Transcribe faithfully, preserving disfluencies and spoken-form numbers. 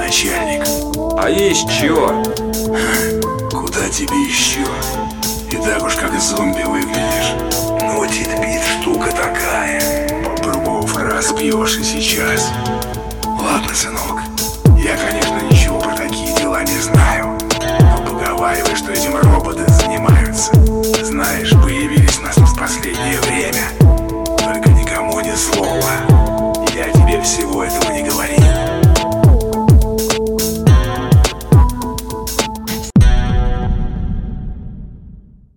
начальник. А есть чё? Куда тебе еще? И так уж как зомби выглядишь. Ну, тит-бит штука такая. Попробовав раз, пьешь и сейчас. Ладно, сынок, я, конечно, ничего про такие дела не знаю, но поговаривай, что этим роботы занимаются. Знаешь, появились у нас в последнее время. Только никому ни слова. Я тебе всего этого не говорил.